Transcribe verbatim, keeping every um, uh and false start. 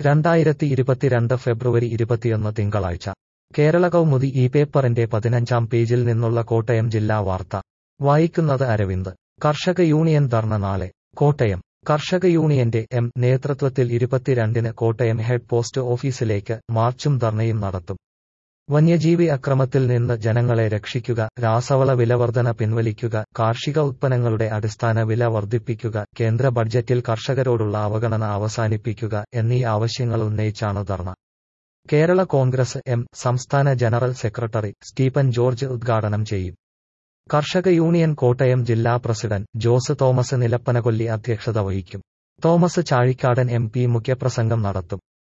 രണ്ടായിരത്തി ഇരുപത്തിരണ്ട് ഫെബ്രുവരി ഇരുപത്തിയൊന്ന് തിങ്കളാഴ്ച കേരള കൗമുദി ഈ പേപ്പറിന്റെ പതിനഞ്ചാം പേജിൽ നിന്നുള്ള കോട്ടയം ജില്ലാ വാർത്ത വായിക്കുന്നത് അരവിന്ദ്. കർഷക യൂണിയൻ ധർണ നാളെ. കോട്ടയം. കർഷക യൂണിയന്റെ എം നേതൃത്വത്തിൽ ഇരുപത്തിരണ്ടിന് കോട്ടയം ഹെഡ് പോസ്റ്റ് ഓഫീസിലേക്ക് മാർച്ചും ധർണയും നടത്തും. വന്യജീവി അക്രമത്തിൽ നിന്ന് ജനങ്ങളെ രക്ഷിക്കുക, രാസവള വിലവർധന പിൻവലിക്കുക, കാർഷിക ഉത്പന്നങ്ങളുടെ അടിസ്ഥാന വില വർദ്ധിപ്പിക്കുക, കേന്ദ്ര ബഡ്ജറ്റിൽ കർഷകരോടുള്ള അവഗണന അവസാനിപ്പിക്കുക എന്നീ ആവശ്യങ്ങൾ ഉന്നയിച്ചാണ് ധർണ. കേരള കോൺഗ്രസ് എം സംസ്ഥാന ജനറൽ സെക്രട്ടറി സ്റ്റീഫൻ ജോർജ് ഉദ്ഘാടനം ചെയ്യും. കർഷക യൂണിയൻ കോട്ടയം ജില്ലാ പ്രസിഡന്റ് ജോസ് തോമസ് നിലപ്പനകൊല്ലി അധ്യക്ഷത വഹിക്കും. തോമസ് ചാഴിക്കാടൻ എം പി മുഖ്യപ്രസംഗം നടത്തും.